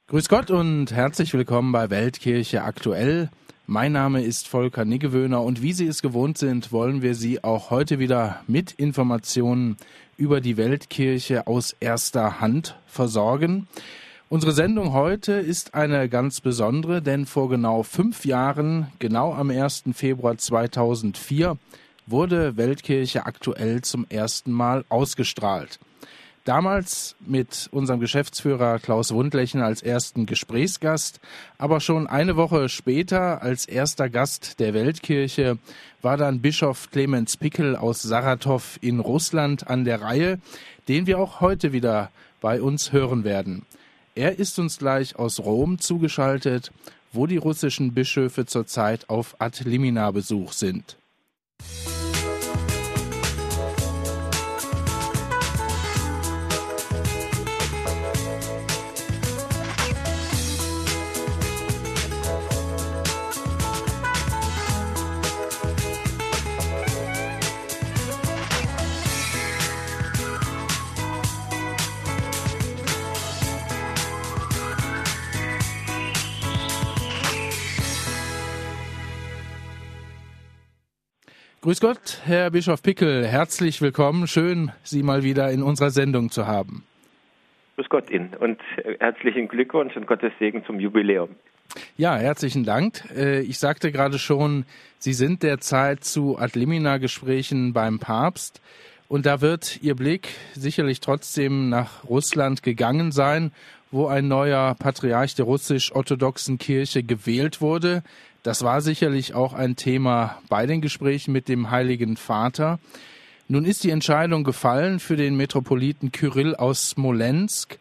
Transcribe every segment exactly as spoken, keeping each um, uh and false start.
Grüß Gott und herzlich willkommen bei Weltkirche aktuell. Mein Name ist Volker Niggewöhner und wie Sie es gewohnt sind, wollen wir Sie auch heute wieder mit Informationen über die Weltkirche aus erster Hand versorgen. Unsere Sendung heute ist eine ganz besondere, denn vor genau fünf Jahren, genau am ersten Februar zweitausendvier, wurde Weltkirche aktuell zum ersten Mal ausgestrahlt. Damals mit unserem Geschäftsführer Klaus Wundlechen als ersten Gesprächsgast, aber schon eine Woche später als erster Gast der Weltkirche war dann Bischof Clemens Pickel aus Saratow in Russland an der Reihe, den wir auch heute wieder bei uns hören werden. Er ist uns gleich aus Rom zugeschaltet, wo die russischen Bischöfe zurzeit auf Ad Limina Besuch sind. Grüß Gott, Herr Bischof Pickel, herzlich willkommen. Schön, Sie mal wieder in unserer Sendung zu haben. Grüß Gott Ihnen und herzlichen Glückwunsch und Gottes Segen zum Jubiläum. Ja, herzlichen Dank. Ich sagte gerade schon, Sie sind derzeit zu Ad Limina Gesprächen beim Papst und da wird Ihr Blick sicherlich trotzdem nach Russland gegangen sein, wo ein neuer Patriarch der russisch-orthodoxen Kirche gewählt wurde. Das war sicherlich auch ein Thema bei den Gesprächen mit dem Heiligen Vater. Nun ist die Entscheidung gefallen für den Metropoliten Kyrill aus Smolensk,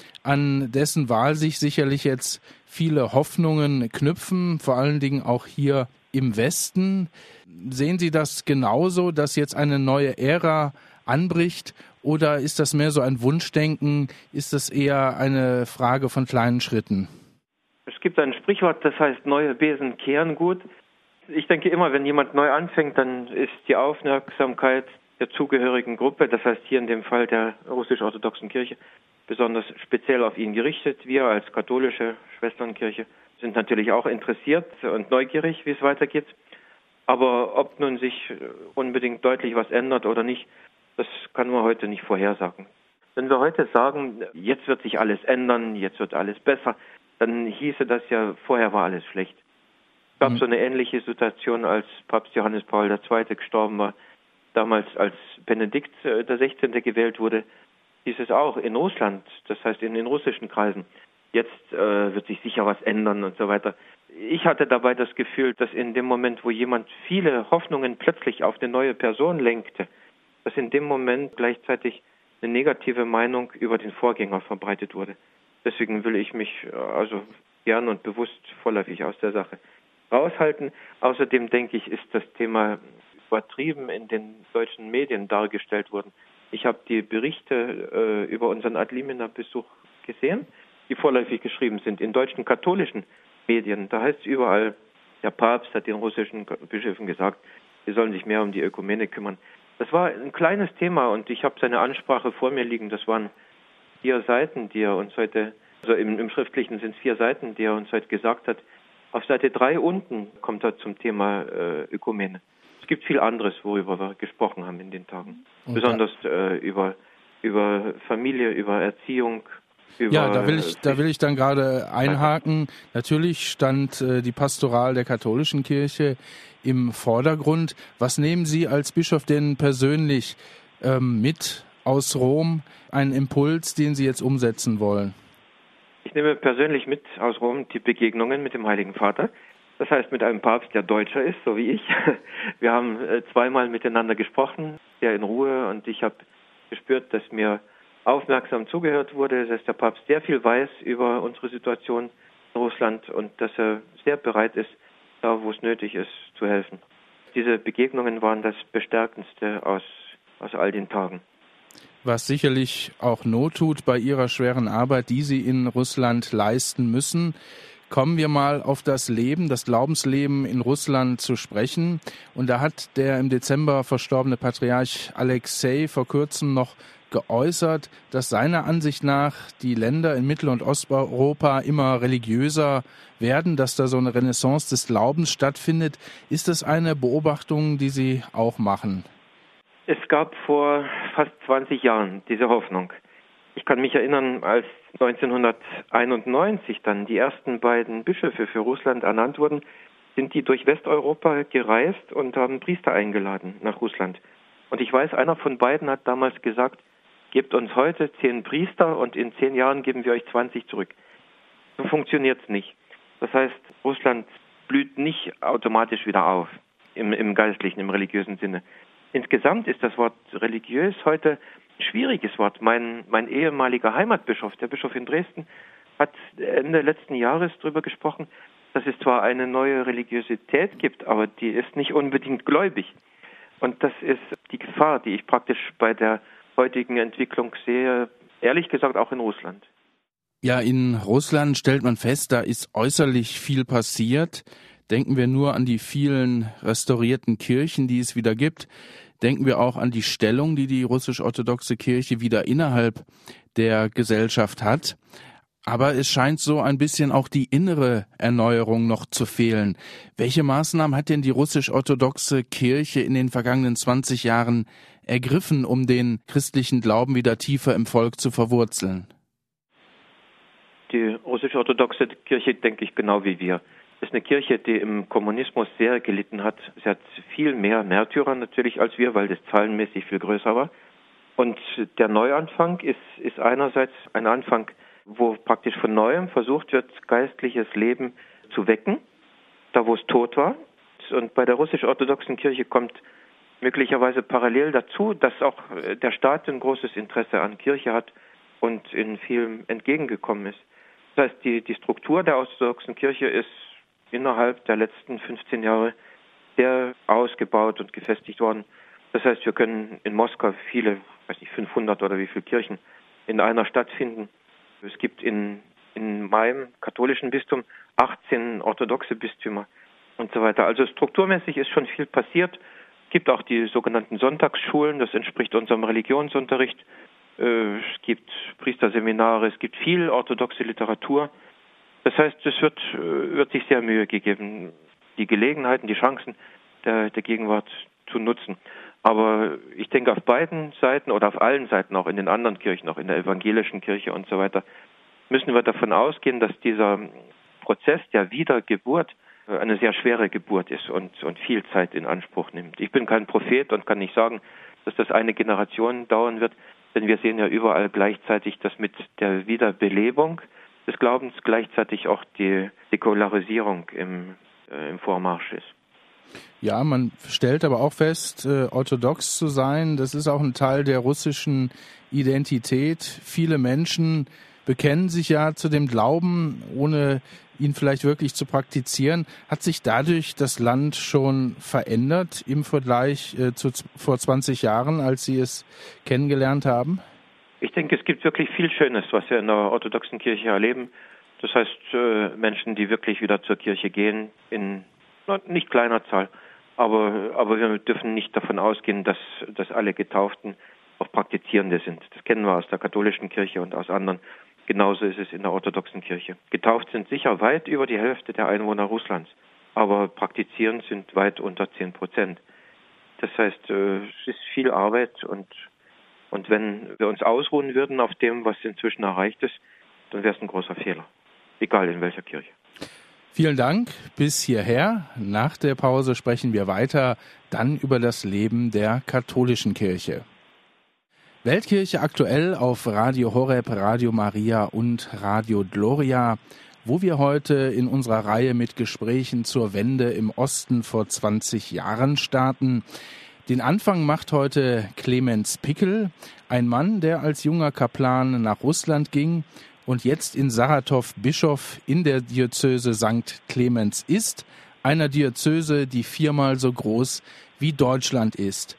an dessen Wahl sich sicherlich jetzt viele Hoffnungen knüpfen, vor allen Dingen auch hier im Westen. Sehen Sie das genauso, dass jetzt eine neue Ära anbricht, oder ist das mehr so ein Wunschdenken? Ist das eher eine Frage von kleinen Schritten? Es gibt ein Sprichwort, das heißt, neue Besen kehren gut. Ich denke immer, wenn jemand neu anfängt, dann ist die Aufmerksamkeit der zugehörigen Gruppe, das heißt hier in dem Fall der russisch-orthodoxen Kirche, besonders speziell auf ihn gerichtet. Wir als katholische Schwesternkirche sind natürlich auch interessiert und neugierig, wie es weitergeht. Aber ob nun sich unbedingt deutlich was ändert oder nicht, das kann man heute nicht vorhersagen. Wenn wir heute sagen, jetzt wird sich alles ändern, jetzt wird alles besser, dann hieße das ja, vorher war alles schlecht. Es gab mhm. so eine ähnliche Situation, als Papst Johannes Paul der Zweite gestorben war. Damals, als Benedikt der Sechzehnte gewählt wurde, hieß es auch in Russland, das heißt in den russischen Kreisen, jetzt äh, wird sich sicher was ändern und so weiter. Ich hatte dabei das Gefühl, dass in dem Moment, wo jemand viele Hoffnungen plötzlich auf eine neue Person lenkte, dass in dem Moment gleichzeitig eine negative Meinung über den Vorgänger verbreitet wurde. Deswegen will ich mich also gern und bewusst vorläufig aus der Sache raushalten. Außerdem denke ich, ist das Thema übertrieben in den deutschen Medien dargestellt worden. Ich habe die Berichte äh, über unseren Ad Limina Besuch gesehen, die vorläufig geschrieben sind in deutschen katholischen Medien. Da heißt es überall, der Papst hat den russischen Bischöfen gesagt, sie sollen sich mehr um die Ökumene kümmern. Das war ein kleines Thema und ich habe seine Ansprache vor mir liegen. Das waren vier Seiten, die er uns heute, also im, im Schriftlichen sind es vier Seiten, die er uns heute gesagt hat. Auf Seite drei unten kommt er zum Thema äh, Ökumene. Es gibt viel anderes, worüber wir gesprochen haben in den Tagen. Und besonders äh, über, über Familie, über Erziehung. Über, ja, da will ich, da will ich dann gerade einhaken. Natürlich stand äh, die Pastoral der katholischen Kirche im Vordergrund. Was nehmen Sie als Bischof denn persönlich ähm, mit aus Rom, einen Impuls, den Sie jetzt umsetzen wollen? Ich nehme persönlich mit aus Rom die Begegnungen mit dem Heiligen Vater. Das heißt, mit einem Papst, der Deutscher ist, so wie ich. Wir haben zweimal miteinander gesprochen, sehr in Ruhe, und ich habe gespürt, dass mir aufmerksam zugehört wurde, dass der Papst sehr viel weiß über unsere Situation in Russland und dass er sehr bereit ist, da wo es nötig ist, zu helfen. Diese Begegnungen waren das Bestärkendste aus, aus all den Tagen. Was sicherlich auch Not tut bei Ihrer schweren Arbeit, die Sie in Russland leisten müssen. Kommen wir mal auf das Leben, das Glaubensleben in Russland zu sprechen. Und da hat der im Dezember verstorbene Patriarch Alexei vor kurzem noch geäußert, dass seiner Ansicht nach die Länder in Mittel- und Osteuropa immer religiöser werden, dass da so eine Renaissance des Glaubens stattfindet. Ist das eine Beobachtung, die Sie auch machen? Es gab vor fast zwanzig Jahren diese Hoffnung. Ich kann mich erinnern, als neunzehnhunderteinundneunzig dann die ersten beiden Bischöfe für Russland ernannt wurden, sind die durch Westeuropa gereist und haben Priester eingeladen nach Russland. Und ich weiß, einer von beiden hat damals gesagt, gebt uns heute zehn Priester und in zehn Jahren geben wir euch zwanzig zurück. So funktioniert es nicht. Das heißt, Russland blüht nicht automatisch wieder auf, im, im geistlichen, im religiösen Sinne. Insgesamt ist das Wort religiös heute ein schwieriges Wort. Mein, mein ehemaliger Heimatbischof, der Bischof in Dresden, hat Ende letzten Jahres darüber gesprochen, dass es zwar eine neue Religiosität gibt, aber die ist nicht unbedingt gläubig. Und das ist die Gefahr, die ich praktisch bei der heutigen Entwicklung sehe, ehrlich gesagt auch in Russland. Ja, in Russland stellt man fest, da ist äußerlich viel passiert. Denken wir nur an die vielen restaurierten Kirchen, die es wieder gibt. Denken wir auch an die Stellung, die die russisch-orthodoxe Kirche wieder innerhalb der Gesellschaft hat. Aber es scheint so ein bisschen auch die innere Erneuerung noch zu fehlen. Welche Maßnahmen hat denn die russisch-orthodoxe Kirche in den vergangenen zwanzig Jahren ergriffen, um den christlichen Glauben wieder tiefer im Volk zu verwurzeln? Die russisch-orthodoxe Kirche, denke ich, genau wie wir, ist eine Kirche, die im Kommunismus sehr gelitten hat. Sie hat viel mehr Märtyrer natürlich als wir, weil das zahlenmäßig viel größer war. Und der Neuanfang ist, ist einerseits ein Anfang, wo praktisch von Neuem versucht wird, geistliches Leben zu wecken, da wo es tot war. Und bei der russisch-orthodoxen Kirche kommt möglicherweise parallel dazu, dass auch der Staat ein großes Interesse an Kirche hat und in vielem entgegengekommen ist. Das heißt, die, die Struktur der orthodoxen Kirche ist innerhalb der letzten fünfzehn Jahre sehr ausgebaut und gefestigt worden. Das heißt, wir können in Moskau viele, weiß nicht, fünfhundert oder wie viele Kirchen in einer Stadt finden. Es gibt in, in meinem katholischen Bistum achtzehn orthodoxe Bistümer und so weiter. Also strukturmäßig ist schon viel passiert. Es gibt auch die sogenannten Sonntagsschulen, das entspricht unserem Religionsunterricht. Es gibt Priesterseminare, es gibt viel orthodoxe Literatur. Das heißt, es wird, wird sich sehr Mühe gegeben, die Gelegenheiten, die Chancen der, der Gegenwart zu nutzen. Aber ich denke, auf beiden Seiten oder auf allen Seiten, auch in den anderen Kirchen, auch in der evangelischen Kirche und so weiter, müssen wir davon ausgehen, dass dieser Prozess der Wiedergeburt eine sehr schwere Geburt ist und, und viel Zeit in Anspruch nimmt. Ich bin kein Prophet und kann nicht sagen, dass das eine Generation dauern wird, denn wir sehen ja überall gleichzeitig, dass mit der Wiederbelebung des Glaubens gleichzeitig auch die Säkularisierung im, äh, im Vormarsch ist. Ja, man stellt aber auch fest, äh, orthodox zu sein, das ist auch ein Teil der russischen Identität. Viele Menschen bekennen sich ja zu dem Glauben, ohne ihn vielleicht wirklich zu praktizieren. Hat sich dadurch das Land schon verändert im Vergleich äh, zu vor zwanzig Jahren, als Sie es kennengelernt haben? Ich denke, es gibt wirklich viel Schönes, was wir in der orthodoxen Kirche erleben. Das heißt, äh, Menschen, die wirklich wieder zur Kirche gehen, in na, nicht kleiner Zahl. Aber, aber wir dürfen nicht davon ausgehen, dass, dass alle Getauften auch Praktizierende sind. Das kennen wir aus der katholischen Kirche und aus anderen. Genauso ist es in der orthodoxen Kirche. Getauft sind sicher weit über die Hälfte der Einwohner Russlands, aber praktizierend sind weit unter zehn Prozent. Das heißt, es ist viel Arbeit und, und wenn wir uns ausruhen würden auf dem, was inzwischen erreicht ist, dann wäre es ein großer Fehler, egal in welcher Kirche. Vielen Dank bis hierher. Nach der Pause sprechen wir weiter, dann über das Leben der katholischen Kirche. Weltkirche aktuell auf Radio Horeb, Radio Maria und Radio Gloria, wo wir heute in unserer Reihe mit Gesprächen zur Wende im Osten vor zwanzig Jahren starten. Den Anfang macht heute Clemens Pickel, ein Mann, der als junger Kaplan nach Russland ging und jetzt in Saratow Bischof in der Diözese Sankt Clemens ist, einer Diözese, die viermal so groß wie Deutschland ist.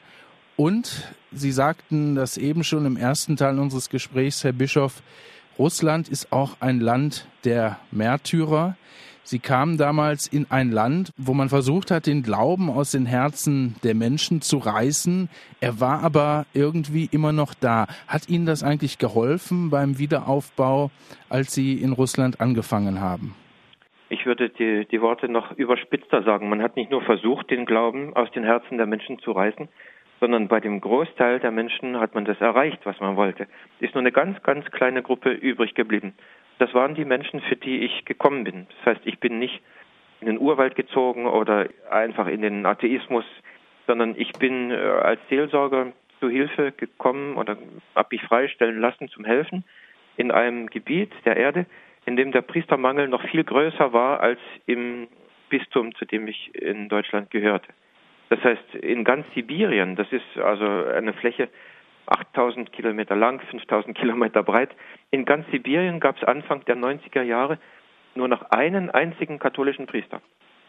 Und Sie sagten das eben schon im ersten Teil unseres Gesprächs, Herr Bischof, Russland ist auch ein Land der Märtyrer. Sie kamen damals in ein Land, wo man versucht hat, den Glauben aus den Herzen der Menschen zu reißen. Er war aber irgendwie immer noch da. Hat Ihnen das eigentlich geholfen beim Wiederaufbau, als Sie in Russland angefangen haben? Ich würde die, die Worte noch überspitzter sagen. Man hat nicht nur versucht, den Glauben aus den Herzen der Menschen zu reißen, sondern bei dem Großteil der Menschen hat man das erreicht, was man wollte. Es ist nur eine ganz, ganz kleine Gruppe übrig geblieben. Das waren die Menschen, für die ich gekommen bin. Das heißt, ich bin nicht in den Urwald gezogen oder einfach in den Atheismus, sondern ich bin äh, als Seelsorger zu Hilfe gekommen oder habe mich freistellen lassen zum Helfen in einem Gebiet der Erde, in dem der Priestermangel noch viel größer war als im Bistum, zu dem ich in Deutschland gehörte. Das heißt, in ganz Sibirien, das ist also eine Fläche achttausend Kilometer lang, fünftausend Kilometer breit. In ganz Sibirien gab es Anfang der neunziger Jahre nur noch einen einzigen katholischen Priester.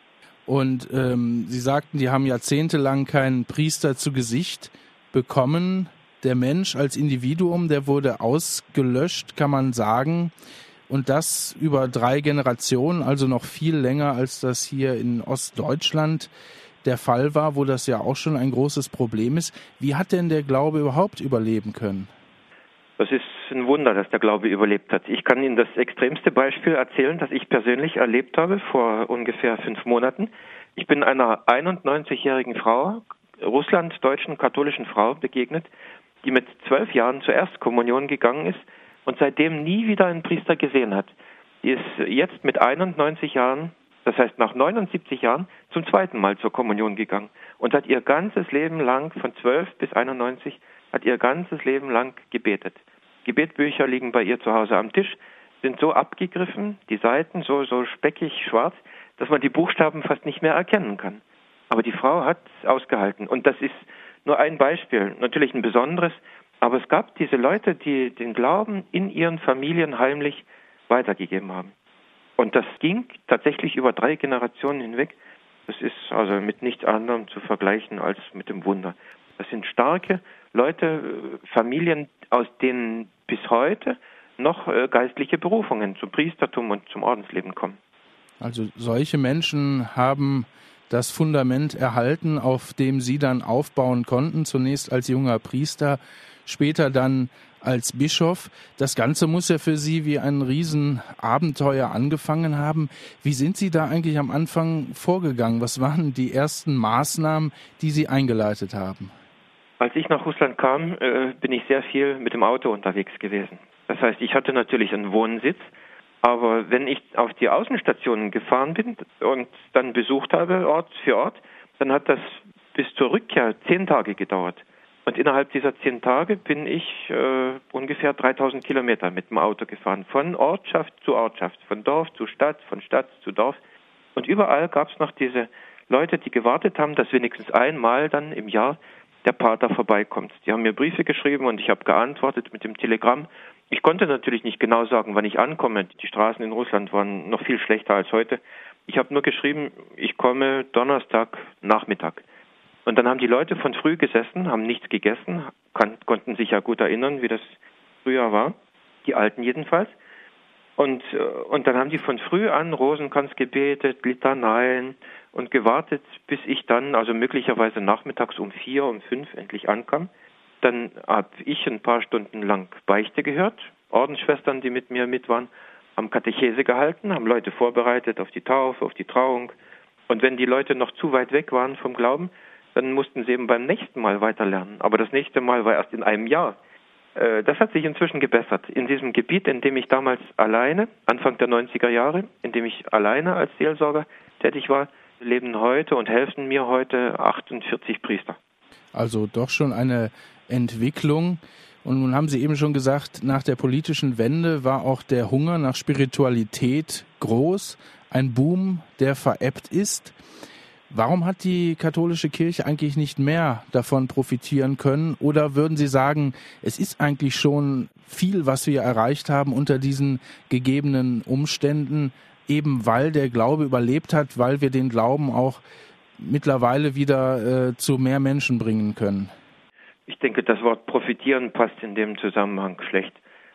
Und ähm, Sie sagten, die haben jahrzehntelang keinen Priester zu Gesicht bekommen. Der Mensch als Individuum, der wurde ausgelöscht, kann man sagen. Und das über drei Generationen, also noch viel länger, als das hier in Ostdeutschland der Fall war, wo das ja auch schon ein großes Problem ist. Wie hat denn der Glaube überhaupt überleben können? Das ist ein Wunder, dass der Glaube überlebt hat. Ich kann Ihnen das extremste Beispiel erzählen, das ich persönlich erlebt habe vor ungefähr fünf Monaten. Ich bin einer einundneunzigjährigen Frau, russlanddeutschen katholischen Frau, begegnet, die mit zwölf Jahren zur Erstkommunion gegangen ist und seitdem nie wieder einen Priester gesehen hat. Die ist jetzt mit einundneunzig Jahren, das heißt nach neunundsiebzig Jahren, zum zweiten Mal zur Kommunion gegangen und hat ihr ganzes Leben lang, von zwölf bis einundneunzig, hat ihr ganzes Leben lang gebetet. Gebetbücher liegen bei ihr zu Hause am Tisch, sind so abgegriffen, die Seiten so, so speckig schwarz, dass man die Buchstaben fast nicht mehr erkennen kann. Aber die Frau hat es ausgehalten. Und das ist nur ein Beispiel, natürlich ein besonderes, aber es gab diese Leute, die den Glauben in ihren Familien heimlich weitergegeben haben. Und das ging tatsächlich über drei Generationen hinweg. Das ist also mit nichts anderem zu vergleichen als mit dem Wunder. Das sind starke Leute, Familien, aus denen bis heute noch geistliche Berufungen zum Priestertum und zum Ordensleben kommen. Also solche Menschen haben das Fundament erhalten, auf dem Sie dann aufbauen konnten, zunächst als junger Priester, später dann als Bischof. Das Ganze muss ja für Sie wie ein Riesenabenteuer angefangen haben. Wie sind Sie da eigentlich am Anfang vorgegangen? Was waren die ersten Maßnahmen, die Sie eingeleitet haben? Als ich nach Russland kam, äh, bin ich sehr viel mit dem Auto unterwegs gewesen. Das heißt, ich hatte natürlich einen Wohnsitz, aber wenn ich auf die Außenstationen gefahren bin und dann besucht habe, Ort für Ort, dann hat das bis zur Rückkehr zehn Tage gedauert. Und innerhalb dieser zehn Tage bin ich äh, ungefähr dreitausend Kilometer mit dem Auto gefahren, von Ortschaft zu Ortschaft, von Dorf zu Stadt, von Stadt zu Dorf. Und überall gab es noch diese Leute, die gewartet haben, dass wenigstens einmal dann im Jahr der Pater vorbeikommt. Die haben mir Briefe geschrieben und ich habe geantwortet mit dem Telegramm. Ich konnte natürlich nicht genau sagen, wann ich ankomme. Die Straßen in Russland waren noch viel schlechter als heute. Ich habe nur geschrieben, ich komme Donnerstag Nachmittag. Und dann haben die Leute von früh gesessen, haben nichts gegessen, kann, konnten sich ja gut erinnern, wie das früher war, die Alten jedenfalls. Und, und dann haben die von früh an Rosenkranz gebetet, Litaneien und gewartet, bis ich dann, also möglicherweise nachmittags um vier, um fünf endlich ankam. Dann habe ich ein paar Stunden lang Beichte gehört. Ordensschwestern, die mit mir mit waren, haben Katechese gehalten, haben Leute vorbereitet auf die Taufe, auf die Trauung. Und wenn die Leute noch zu weit weg waren vom Glauben, dann mussten sie eben beim nächsten Mal weiterlernen. Aber das nächste Mal war erst in einem Jahr. Das hat sich inzwischen gebessert. In diesem Gebiet, in dem ich damals alleine, Anfang der neunziger Jahre, in dem ich alleine als Seelsorger tätig war, leben heute und helfen mir heute achtundvierzig Priester. Also doch schon eine Entwicklung. Und nun haben Sie eben schon gesagt, nach der politischen Wende war auch der Hunger nach Spiritualität groß. Ein Boom, der verebbt ist. Warum hat die katholische Kirche eigentlich nicht mehr davon profitieren können? Oder würden Sie sagen, es ist eigentlich schon viel, was wir erreicht haben unter diesen gegebenen Umständen, eben weil der Glaube überlebt hat, weil wir den Glauben auch mittlerweile wieder äh, zu mehr Menschen bringen können? Ich denke, das Wort profitieren passt in dem Zusammenhang schlecht.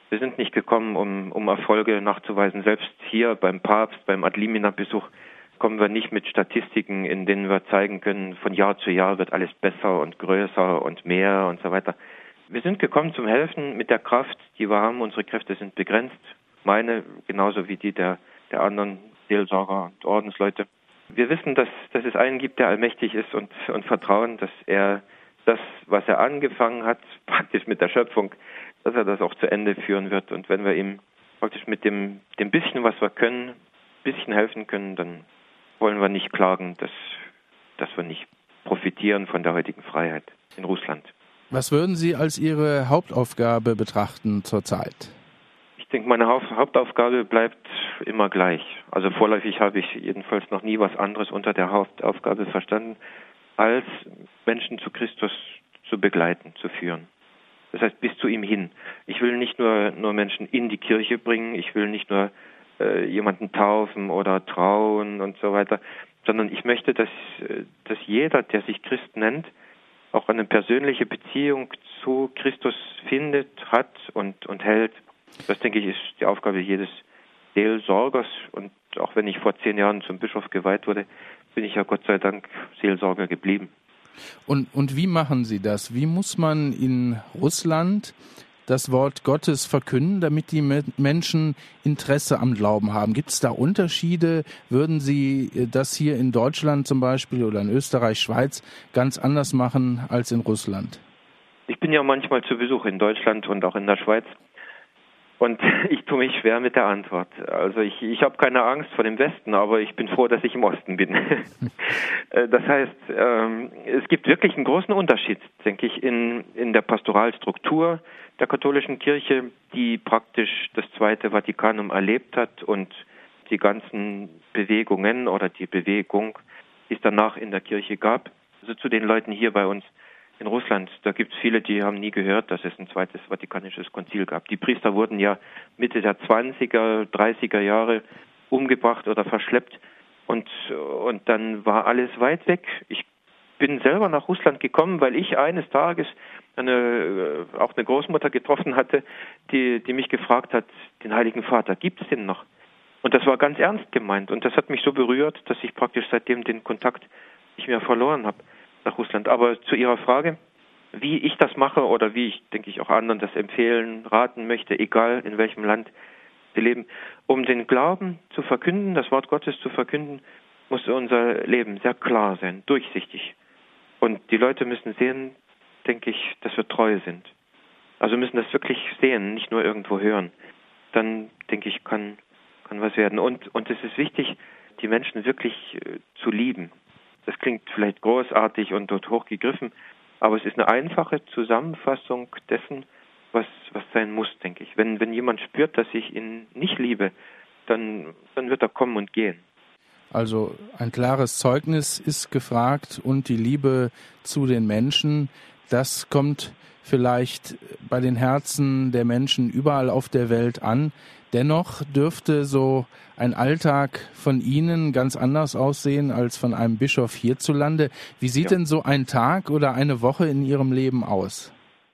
Wir sind nicht gekommen, um, um Erfolge nachzuweisen. Selbst hier beim Papst, beim Ad-Limina-Besuch, kommen wir nicht mit Statistiken, in denen wir zeigen können, von Jahr zu Jahr wird alles besser und größer und mehr und so weiter. Wir sind gekommen zum Helfen mit der Kraft, die wir haben. Unsere Kräfte sind begrenzt. Meine genauso wie die der, der anderen Seelsorger und Ordensleute. Wir wissen, dass, dass es einen gibt, der allmächtig ist und, und vertrauen, dass er das, was er angefangen hat, praktisch mit der Schöpfung, dass er das auch zu Ende führen wird. Und wenn wir ihm praktisch mit dem, dem bisschen, was wir können, ein bisschen helfen können, dann wollen wir nicht klagen, dass, dass wir nicht profitieren von der heutigen Freiheit in Russland. Was würden Sie als Ihre Hauptaufgabe betrachten zurzeit? Ich denke, meine Hauptaufgabe bleibt immer gleich. Also vorläufig habe ich jedenfalls noch nie was anderes unter der Hauptaufgabe verstanden, als Menschen zu Christus zu begleiten, zu führen. Das heißt, bis zu ihm hin. Ich will nicht nur, nur Menschen in die Kirche bringen, ich will nicht nur äh, jemanden taufen oder trauen und so weiter, sondern ich möchte, dass, dass jeder, der sich Christ nennt, auch eine persönliche Beziehung zu Christus findet, hat und, und hält. Das, denke ich, ist die Aufgabe jedes Seelsorgers. Und auch wenn ich vor zehn Jahren zum Bischof geweiht wurde, bin ich ja Gott sei Dank Seelsorger geblieben. Und, und wie machen Sie das? Wie muss man in Russland das Wort Gottes verkünden, damit die Menschen Interesse am Glauben haben? Gibt es da Unterschiede? Würden Sie das hier in Deutschland zum Beispiel oder in Österreich, Schweiz ganz anders machen als in Russland? Ich bin ja manchmal zu Besuch in Deutschland und auch in der Schweiz. Und ich tue mich schwer mit der Antwort. Also ich, ich habe keine Angst vor dem Westen, aber ich bin froh, dass ich im Osten bin. Das heißt, ähm, es gibt wirklich einen großen Unterschied, denke ich, in, in der Pastoralstruktur der katholischen Kirche, die praktisch das Zweite Vatikanum erlebt hat und die ganzen Bewegungen oder die Bewegung, die es danach in der Kirche gab. Also zu den Leuten hier bei uns in Russland, da gibt es viele, die haben nie gehört, dass es ein zweites Vatikanisches Konzil gab. Die Priester wurden ja Mitte der zwanziger, dreißiger Jahre umgebracht oder verschleppt und, und dann war alles weit weg. Ich bin selber nach Russland gekommen, weil ich eines Tages eine, auch eine Großmutter getroffen hatte, die, die mich gefragt hat, den Heiligen Vater, gibt es den noch? Und das war ganz ernst gemeint und das hat mich so berührt, dass ich praktisch seitdem den Kontakt nicht mehr verloren habe nach Russland. Aber zu Ihrer Frage, wie ich das mache oder wie ich, denke ich, auch anderen das empfehlen, raten möchte, egal in welchem Land sie leben, um den Glauben zu verkünden, das Wort Gottes zu verkünden, muss unser Leben sehr klar sein, durchsichtig. Und die Leute müssen sehen, denke ich, dass wir treu sind. Also müssen das wirklich sehen, nicht nur irgendwo hören. Dann, denke ich, kann, kann was werden. Und, und es ist wichtig, die Menschen wirklich äh, zu lieben. Das klingt vielleicht großartig und, und hochgegriffen, aber es ist eine einfache Zusammenfassung dessen, was, was sein muss, denke ich. Wenn, wenn jemand spürt, dass ich ihn nicht liebe, dann, dann wird er kommen und gehen. Also ein klares Zeugnis ist gefragt und die Liebe zu den Menschen, das kommt vielleicht bei den Herzen der Menschen überall auf der Welt an. Dennoch dürfte so ein Alltag von Ihnen ganz anders aussehen als von einem Bischof hierzulande. Wie sieht ja. denn so ein Tag oder eine Woche in Ihrem Leben aus?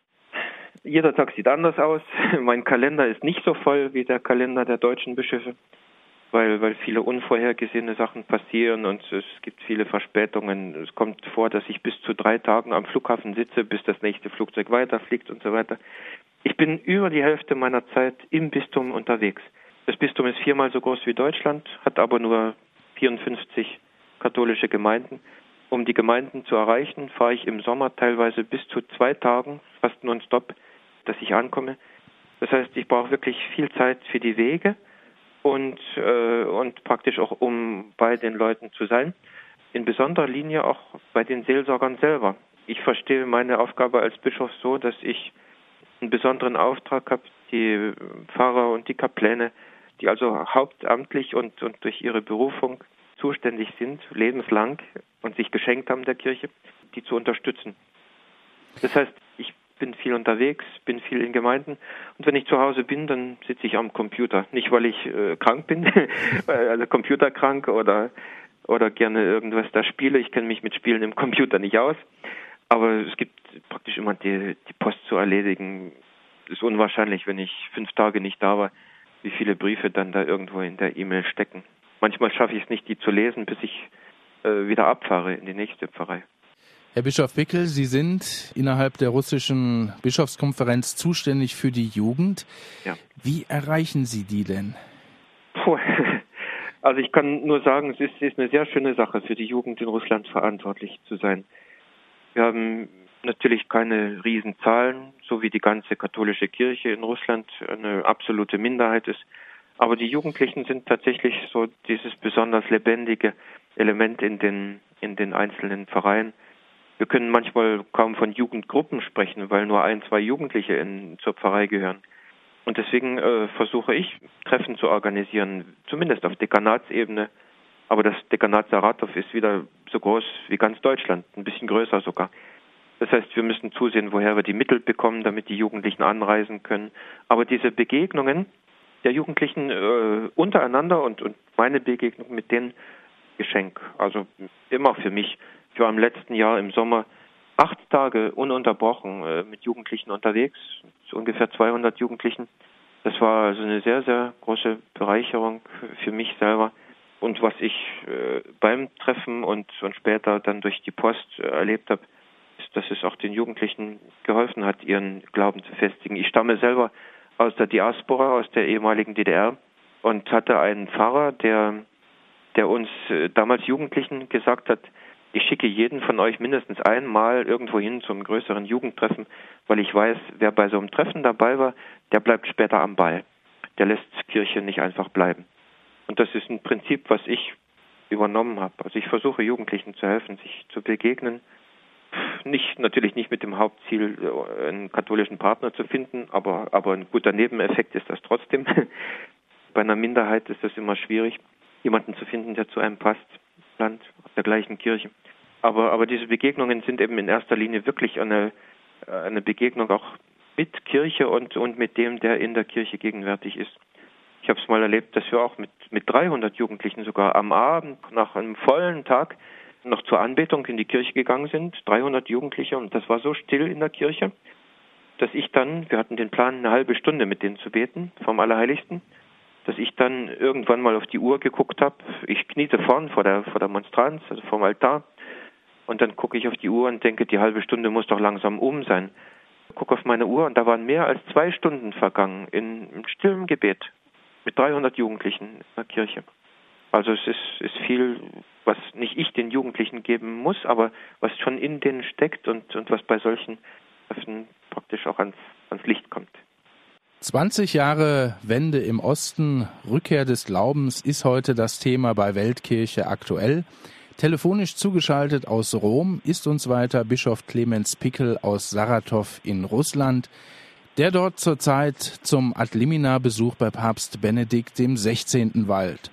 Jeder Tag sieht anders aus. Mein Kalender ist nicht so voll wie der Kalender der deutschen Bischöfe, weil, weil viele unvorhergesehene Sachen passieren und es gibt viele Verspätungen. Es kommt vor, dass ich bis zu drei Tagen am Flughafen sitze, bis das nächste Flugzeug weiterfliegt und so weiter. Ich bin über die Hälfte meiner Zeit im Bistum unterwegs. Das Bistum ist viermal so groß wie Deutschland, hat aber nur vierundfünfzig katholische Gemeinden. Um die Gemeinden zu erreichen, fahre ich im Sommer teilweise bis zu zwei Tagen, fast nonstop, dass ich ankomme. Das heißt, ich brauche wirklich viel Zeit für die Wege und, äh, und praktisch auch, um bei den Leuten zu sein. In besonderer Linie auch bei den Seelsorgern selber. Ich verstehe meine Aufgabe als Bischof so, dass ich einen besonderen Auftrag habe, die Pfarrer und die Kapläne, die also hauptamtlich und, und durch ihre Berufung zuständig sind, lebenslang und sich geschenkt haben der Kirche, die zu unterstützen. Das heißt, ich bin viel unterwegs, bin viel in Gemeinden und wenn ich zu Hause bin, dann sitze ich am Computer. Nicht, weil ich äh, krank bin, also computerkrank oder, oder gerne irgendwas da spiele. Ich kenne mich mit Spielen im Computer nicht aus. Aber es gibt praktisch immer die, die Post zu erledigen, ist unwahrscheinlich, wenn ich fünf Tage nicht da war, wie viele Briefe dann da irgendwo in der E-Mail stecken. Manchmal schaffe ich es nicht, die zu lesen, bis ich äh, wieder abfahre in die nächste Pfarrei. Herr Bischof Bickel, Sie sind innerhalb der russischen Bischofskonferenz zuständig für die Jugend. Ja. Wie erreichen Sie die denn? Puh. Also ich kann nur sagen, es ist, ist eine sehr schöne Sache, für die Jugend in Russland verantwortlich zu sein. Wir haben natürlich keine Riesenzahlen, so wie die ganze katholische Kirche in Russland eine absolute Minderheit ist. Aber die Jugendlichen sind tatsächlich so dieses besonders lebendige Element in den, in den einzelnen Pfarreien. Wir können manchmal kaum von Jugendgruppen sprechen, weil nur ein, zwei Jugendliche in, zur Pfarrei gehören. Und deswegen äh, versuche ich, Treffen zu organisieren, zumindest auf Dekanatsebene. Aber das Dekanat Saratow ist wieder so groß wie ganz Deutschland, ein bisschen größer sogar. Das heißt, wir müssen zusehen, woher wir die Mittel bekommen, damit die Jugendlichen anreisen können. Aber diese Begegnungen der Jugendlichen äh, untereinander und, und meine Begegnung mit denen, Geschenk. Also immer für mich. Ich war im letzten Jahr im Sommer acht Tage ununterbrochen äh, mit Jugendlichen unterwegs, so ungefähr zweihundert Jugendlichen. Das war also eine sehr, sehr große Bereicherung für mich selber. Und was ich äh, beim Treffen und, und später dann durch die Post äh, erlebt habe, ist, dass es auch den Jugendlichen geholfen hat, ihren Glauben zu festigen. Ich stamme selber aus der Diaspora, aus der ehemaligen D D R und hatte einen Pfarrer, der, der uns äh, damals Jugendlichen gesagt hat, ich schicke jeden von euch mindestens einmal irgendwo hin zum größeren Jugendtreffen, weil ich weiß, wer bei so einem Treffen dabei war, der bleibt später am Ball. Der lässt Kirche nicht einfach bleiben. Und das ist ein Prinzip, was ich übernommen habe. Also ich versuche Jugendlichen zu helfen, sich zu begegnen. Nicht, natürlich nicht mit dem Hauptziel, einen katholischen Partner zu finden, aber, aber ein guter Nebeneffekt ist das trotzdem. Bei einer Minderheit ist das immer schwierig, jemanden zu finden, der zu einem passt, Land, aus der gleichen Kirche. Aber, aber diese Begegnungen sind eben in erster Linie wirklich eine, eine Begegnung auch mit Kirche und, und mit dem, der in der Kirche gegenwärtig ist. Ich habe es mal erlebt, dass wir auch mit, mit dreihundert Jugendlichen sogar am Abend nach einem vollen Tag noch zur Anbetung in die Kirche gegangen sind, dreihundert Jugendliche, und das war so still in der Kirche, dass ich dann, wir hatten den Plan, eine halbe Stunde mit denen zu beten, vom Allerheiligsten, dass ich dann irgendwann mal auf die Uhr geguckt habe. Ich kniete vorn vor der, vor der Monstranz, also vorm Altar, und dann gucke ich auf die Uhr und denke, die halbe Stunde muss doch langsam um sein. Ich gucke auf meine Uhr und da waren mehr als zwei Stunden vergangen in, in stillem Gebet mit dreihundert Jugendlichen in der Kirche. Also es ist, ist viel, was nicht ich den Jugendlichen geben muss, aber was schon in denen steckt und, und was bei solchen Treffen praktisch auch ans, ans Licht kommt. zwanzig Jahre Wende im Osten, Rückkehr des Glaubens ist heute das Thema bei Weltkirche aktuell. Telefonisch zugeschaltet aus Rom ist uns weiter Bischof Clemens Bickel aus Saratow in Russland, der dort zurzeit zum Ad-Limina-Besuch bei Papst Benedikt dem sechzehnten weilt.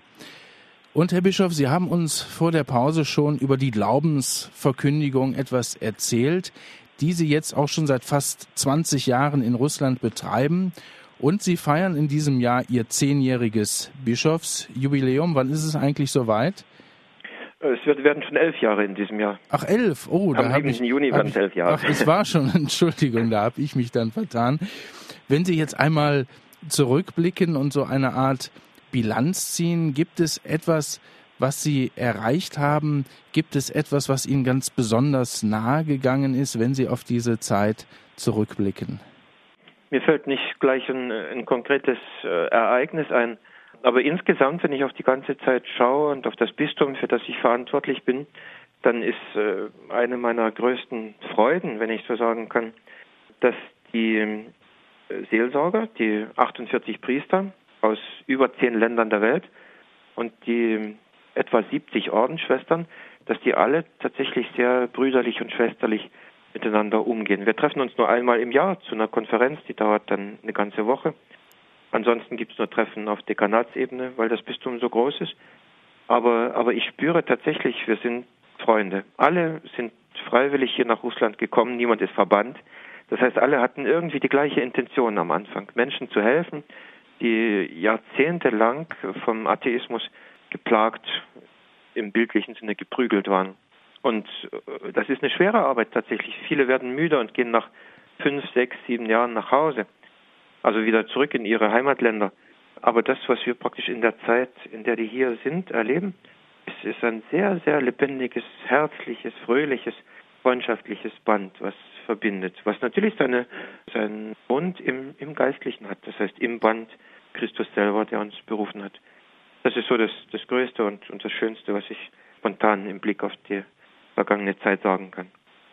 Und Herr Bischof, Sie haben uns vor der Pause schon über die Glaubensverkündigung etwas erzählt, die Sie jetzt auch schon seit fast zwanzig Jahren in Russland betreiben. Und Sie feiern in diesem Jahr Ihr zehnjähriges Bischofsjubiläum. Wann ist es eigentlich soweit? Es wird, werden schon elf Jahre in diesem Jahr. Ach, elf? Oh, da habe ich... Am Juni werden es elf Jahre. Ach, es war schon, Entschuldigung, da habe ich mich dann vertan. Wenn Sie jetzt einmal zurückblicken und so eine Art Bilanz ziehen, gibt es etwas, was Sie erreicht haben? Gibt es etwas, was Ihnen ganz besonders nahe gegangen ist, wenn Sie auf diese Zeit zurückblicken? Mir fällt nicht gleich ein, ein konkretes äh, Ereignis ein, aber insgesamt, wenn ich auf die ganze Zeit schaue und auf das Bistum, für das ich verantwortlich bin, dann ist äh, eine meiner größten Freuden, wenn ich so sagen kann, dass die äh, Seelsorger, die achtundvierzig Priester aus über zehn Ländern der Welt und die etwa siebzig Ordensschwestern, dass die alle tatsächlich sehr brüderlich und schwesterlich miteinander umgehen. Wir treffen uns nur einmal im Jahr zu einer Konferenz, die dauert dann eine ganze Woche. Ansonsten gibt es nur Treffen auf Dekanatsebene, weil das Bistum so groß ist. Aber, aber ich spüre tatsächlich, wir sind Freunde. Alle sind freiwillig hier nach Russland gekommen, niemand ist verbannt. Das heißt, alle hatten irgendwie die gleiche Intention am Anfang, Menschen zu helfen, die jahrzehntelang vom Atheismus geplagt, im bildlichen Sinne geprügelt waren. Und das ist eine schwere Arbeit tatsächlich. Viele werden müde und gehen nach fünf, sechs, sieben Jahren nach Hause. also wieder zurück in ihre Heimatländer. Aber das, was wir praktisch in der Zeit, in der die hier sind, erleben, ist, ist ein sehr, sehr lebendiges, herzliches, fröhliches, freundschaftliches Band, was verbindet, was natürlich seine, seinen Grund im, im Geistlichen hat, das heißt im Band Christus selber, der uns berufen hat. Das ist so das, das Größte und, und das Schönste, was ich spontan im Blick auf die vergangene Zeit sagen kann.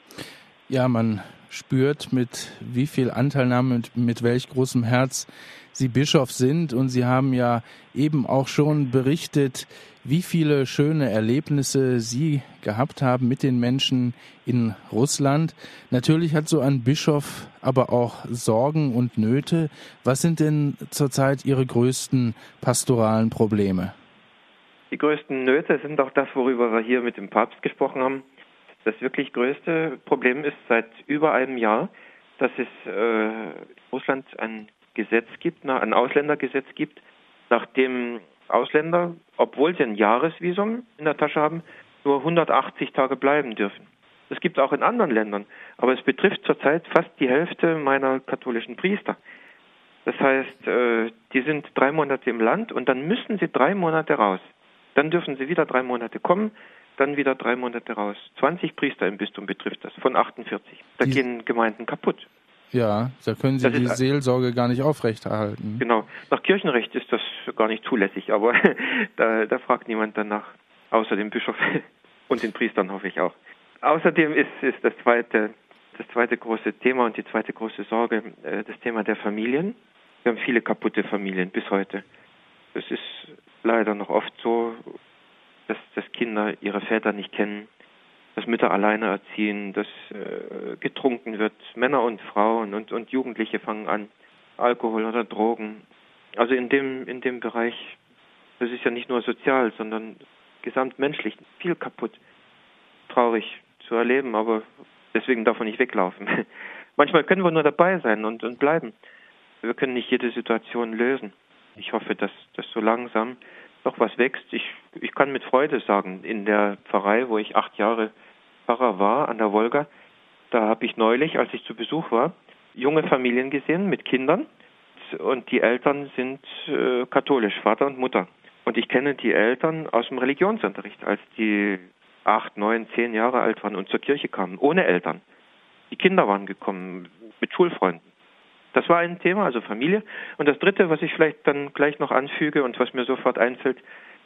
Ja, man spürt, mit wie viel Anteilnahme und mit welch großem Herz Sie Bischof sind. Und Sie haben ja eben auch schon berichtet, wie viele schöne Erlebnisse Sie gehabt haben mit den Menschen in Russland. Natürlich hat so ein Bischof aber auch Sorgen und Nöte. Was sind denn zurzeit Ihre größten pastoralen Probleme? Die größten Nöte sind auch das, worüber wir hier mit dem Papst gesprochen haben. Das wirklich größte Problem ist seit über einem Jahr, dass es äh, in Russland ein Gesetz gibt, ein Ausländergesetz gibt, nach dem Ausländer, obwohl sie ein Jahresvisum in der Tasche haben, nur hundertachtzig Tage bleiben dürfen. Das gibt es auch in anderen Ländern, aber es betrifft zurzeit fast die Hälfte meiner katholischen Priester. Das heißt, äh, die sind drei Monate im Land und dann müssen sie drei Monate raus. Dann dürfen sie wieder drei Monate kommen, dann wieder drei Monate raus. zwanzig Priester im Bistum betrifft das, von achtundvierzig. Da die, gehen Gemeinden kaputt. Ja, da können Sie das die Seelsorge gar nicht aufrechterhalten. Genau. Nach Kirchenrecht ist das gar nicht zulässig, aber da, da fragt niemand danach, außer dem Bischof und den Priestern, hoffe ich auch. Außerdem ist, ist das zweite, das zweite große Thema und die zweite große Sorge äh, das Thema der Familien. Wir haben viele kaputte Familien bis heute. Es ist leider noch oft so, dass, dass Kinder ihre Väter nicht kennen, dass Mütter alleine erziehen, dass äh, getrunken wird, Männer und Frauen und, und Jugendliche fangen an, Alkohol oder Drogen. Also in dem, in dem Bereich, das ist ja nicht nur sozial, sondern gesamtmenschlich viel kaputt. Traurig zu erleben, aber deswegen darf man nicht weglaufen. Manchmal können wir nur dabei sein und, und bleiben. Wir können nicht jede Situation lösen. Ich hoffe, dass, dass so langsam doch was wächst. Ich, ich kann mit Freude sagen, in der Pfarrei, wo ich acht Jahre Pfarrer war, an der Wolga, da habe ich neulich, als ich zu Besuch war, junge Familien gesehen mit Kindern und die Eltern sind äh, katholisch, Vater und Mutter. Und ich kenne die Eltern aus dem Religionsunterricht, als die acht, neun, zehn Jahre alt waren und zur Kirche kamen, ohne Eltern. Die Kinder waren gekommen mit Schulfreunden. Das war ein Thema, also Familie. Und das Dritte, was ich vielleicht dann gleich noch anfüge und was mir sofort einfällt,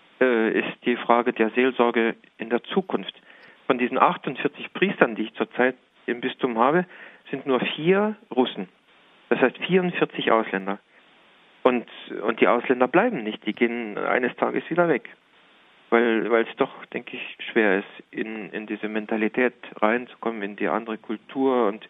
äh, ist die Frage der Seelsorge in der Zukunft. Von diesen achtundvierzig Priestern, die ich zurzeit im Bistum habe, sind nur vier Russen. Das heißt vierundvierzig Ausländer. Und, und die Ausländer bleiben nicht, die gehen eines Tages wieder weg. Weil, weil es doch, denke ich, schwer ist, in, in diese Mentalität reinzukommen, in die andere Kultur und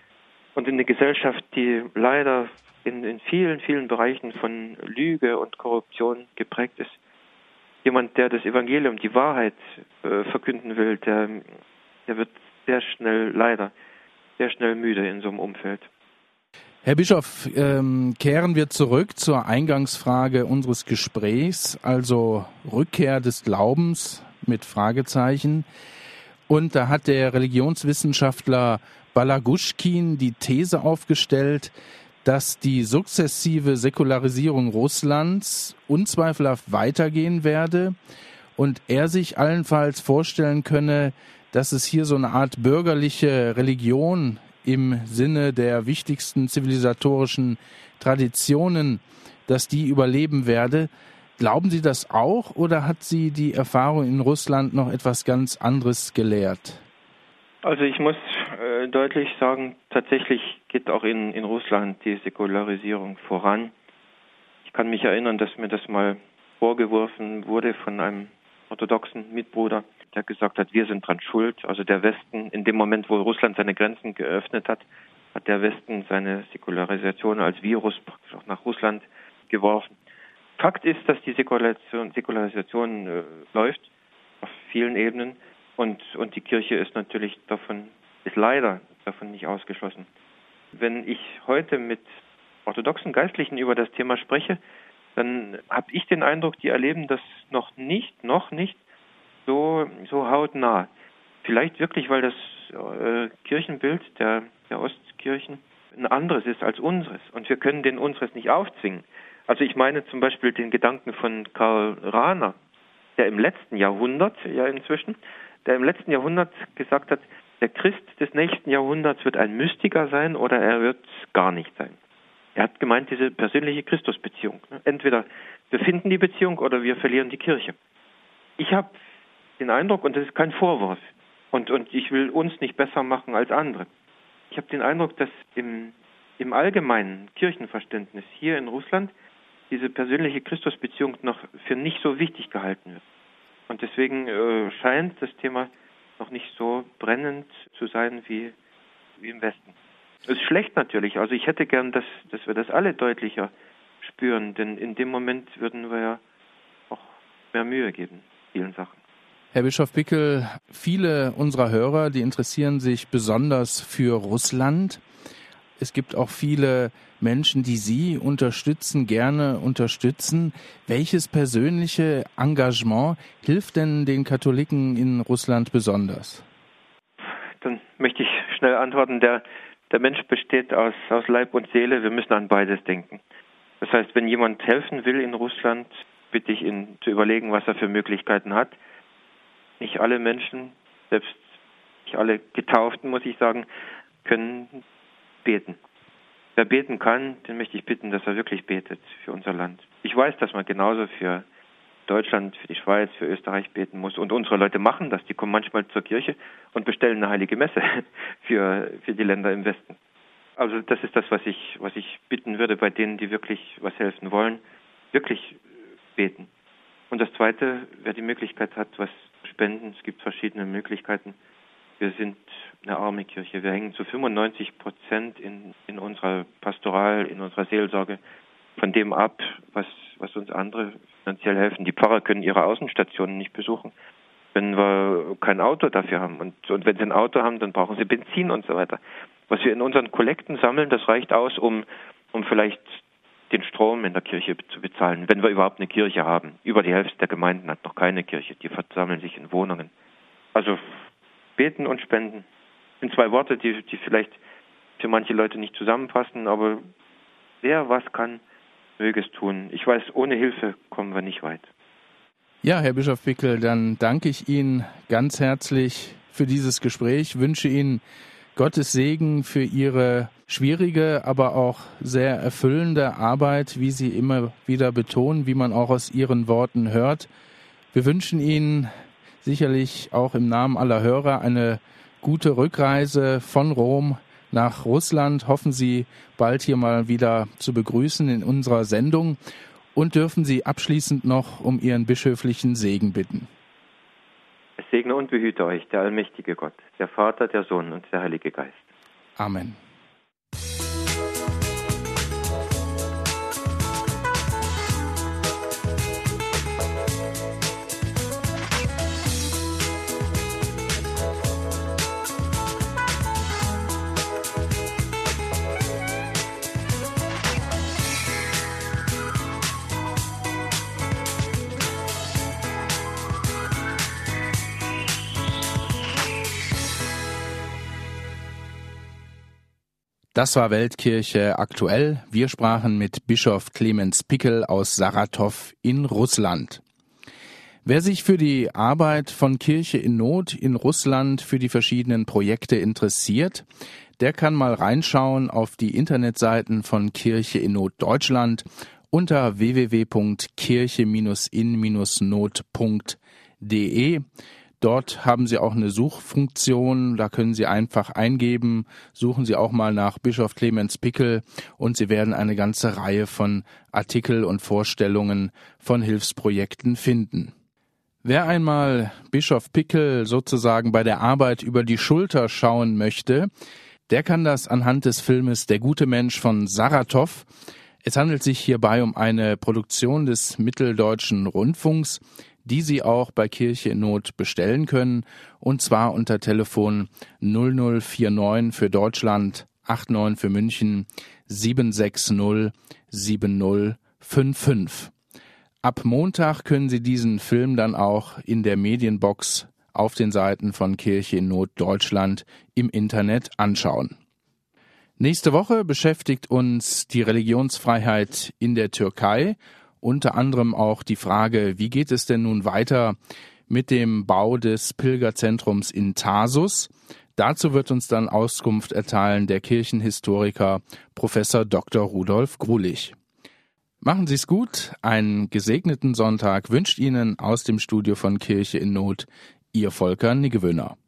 Und in eine Gesellschaft, die leider in, in vielen, vielen Bereichen von Lüge und Korruption geprägt ist. Jemand, der das Evangelium, die Wahrheit äh, verkünden will, der, der wird sehr schnell, leider, sehr schnell müde in so einem Umfeld. Herr Bischof, ähm, kehren wir zurück zur Eingangsfrage unseres Gesprächs, also Rückkehr des Glaubens mit Fragezeichen. Und da hat der Religionswissenschaftler Balaguschkin die These aufgestellt, dass die sukzessive Säkularisierung Russlands unzweifelhaft weitergehen werde und er sich allenfalls vorstellen könne, dass es hier so eine Art bürgerliche Religion im Sinne der wichtigsten zivilisatorischen Traditionen, dass die überleben werde. Glauben Sie das auch oder hat Sie die Erfahrung in Russland noch etwas ganz anderes gelehrt? Also ich muss äh, deutlich sagen, tatsächlich geht auch in, in Russland die Säkularisierung voran. Ich kann mich erinnern, dass mir das mal vorgeworfen wurde von einem orthodoxen Mitbruder, der gesagt hat, wir sind dran schuld. Also der Westen, in dem Moment, wo Russland seine Grenzen geöffnet hat, hat der Westen seine Säkularisation als Virus praktisch auch nach Russland geworfen. Fakt ist, dass die Säkularisation, Säkularisation äh, läuft auf vielen Ebenen. Und, und die Kirche ist natürlich davon, ist leider davon nicht ausgeschlossen. Wenn ich heute mit orthodoxen Geistlichen über das Thema spreche, dann habe ich den Eindruck, die erleben das noch nicht, noch nicht so, so hautnah. Vielleicht wirklich, weil das äh, Kirchenbild der, der Ostkirchen ein anderes ist als unseres und wir können den unseres nicht aufzwingen. Also ich meine zum Beispiel den Gedanken von Karl Rahner, der im letzten Jahrhundert, ja inzwischen, der im letzten Jahrhundert gesagt hat, der Christ des nächsten Jahrhunderts wird ein Mystiker sein oder er wird gar nicht sein. Er hat gemeint, diese persönliche Christusbeziehung. Entweder wir finden die Beziehung oder wir verlieren die Kirche. Ich habe den Eindruck, und das ist kein Vorwurf, und, und ich will uns nicht besser machen als andere. Ich habe den Eindruck, dass im, im allgemeinen Kirchenverständnis hier in Russland diese persönliche Christusbeziehung noch für nicht so wichtig gehalten wird. Und deswegen äh, scheint das Thema noch nicht so brennend zu sein wie, wie im Westen. Das ist schlecht natürlich. Also ich hätte gern, dass, dass wir das alle deutlicher spüren, denn in dem Moment würden wir ja auch mehr Mühe geben, vielen Sachen. Herr Bischof Pickel, viele unserer Hörer, die interessieren sich besonders für Russland. Es gibt auch viele Menschen, die Sie unterstützen, gerne unterstützen. Welches persönliche Engagement hilft denn den Katholiken in Russland besonders? Dann möchte ich schnell antworten. Der, der Mensch besteht aus, aus Leib und Seele. Wir müssen an beides denken. Das heißt, wenn jemand helfen will in Russland, bitte ich ihn zu überlegen, was er für Möglichkeiten hat. Nicht alle Menschen, selbst nicht alle Getauften, muss ich sagen, können beten. Wer beten kann, den möchte ich bitten, dass er wirklich betet für unser Land. Ich weiß, dass man genauso für Deutschland, für die Schweiz, für Österreich beten muss. Und unsere Leute machen das. Die kommen manchmal zur Kirche und bestellen eine heilige Messe für, für die Länder im Westen. Also das ist das, was ich, was ich bitten würde bei denen, die wirklich was helfen wollen, wirklich beten. Und das Zweite, wer die Möglichkeit hat, was zu spenden, es gibt verschiedene Möglichkeiten. Wir sind eine arme Kirche. Wir hängen zu fünfundneunzig Prozent in, in unserer Pastoral, in unserer Seelsorge von dem ab, was, was uns andere finanziell helfen. Die Pfarrer können ihre Außenstationen nicht besuchen, wenn wir kein Auto dafür haben. Und, und wenn sie ein Auto haben, dann brauchen sie Benzin und so weiter. Was wir in unseren Kollekten sammeln, das reicht aus, um, um vielleicht den Strom in der Kirche zu bezahlen, wenn wir überhaupt eine Kirche haben. Über die Hälfte der Gemeinden hat noch keine Kirche. Die versammeln sich in Wohnungen. Also beten und spenden sind zwei Worte, die, die vielleicht für manche Leute nicht zusammenpassen, aber wer was kann, möge es tun. Ich weiß, ohne Hilfe kommen wir nicht weit. Ja, Herr Bischof Pickel, dann danke ich Ihnen ganz herzlich für dieses Gespräch, wünsche Ihnen Gottes Segen für Ihre schwierige, aber auch sehr erfüllende Arbeit, wie Sie immer wieder betonen, wie man auch aus Ihren Worten hört. Wir wünschen Ihnen sicherlich auch im Namen aller Hörer eine gute Rückreise von Rom nach Russland. Hoffen Sie, bald hier mal wieder zu begrüßen in unserer Sendung und dürfen Sie abschließend noch um Ihren bischöflichen Segen bitten. Es segne und behüte euch der allmächtige Gott, der Vater, der Sohn und der Heilige Geist. Amen. Das war Weltkirche aktuell. Wir sprachen mit Bischof Clemens Pickel aus Saratow in Russland. Wer sich für die Arbeit von Kirche in Not in Russland, für die verschiedenen Projekte interessiert, der kann mal reinschauen auf die Internetseiten von Kirche in Not Deutschland unter w w w punkt kirche in not punkt de. Dort haben Sie auch eine Suchfunktion, da können Sie einfach eingeben, suchen Sie auch mal nach Bischof Clemens Pickel und Sie werden eine ganze Reihe von Artikel und Vorstellungen von Hilfsprojekten finden. Wer einmal Bischof Pickel sozusagen bei der Arbeit über die Schulter schauen möchte, der kann das anhand des Filmes Der gute Mensch von Saratow. Es handelt sich hierbei um eine Produktion des Mitteldeutschen Rundfunks, die Sie auch bei Kirche in Not bestellen können, und zwar unter Telefon null null vier neun für Deutschland, acht neun für München, sieben sechs null sieben null fünf fünf. Ab Montag können Sie diesen Film dann auch in der Medienbox auf den Seiten von Kirche in Not Deutschland im Internet anschauen. Nächste Woche beschäftigt uns die Religionsfreiheit in der Türkei, unter anderem auch die Frage, wie geht es denn nun weiter mit dem Bau des Pilgerzentrums in Tarsus? Dazu wird uns dann Auskunft erteilen der Kirchenhistoriker Professor Doktor Rudolf Grulich. Machen Sie es gut, einen gesegneten Sonntag wünscht Ihnen aus dem Studio von Kirche in Not Ihr Volker Niggewöhner.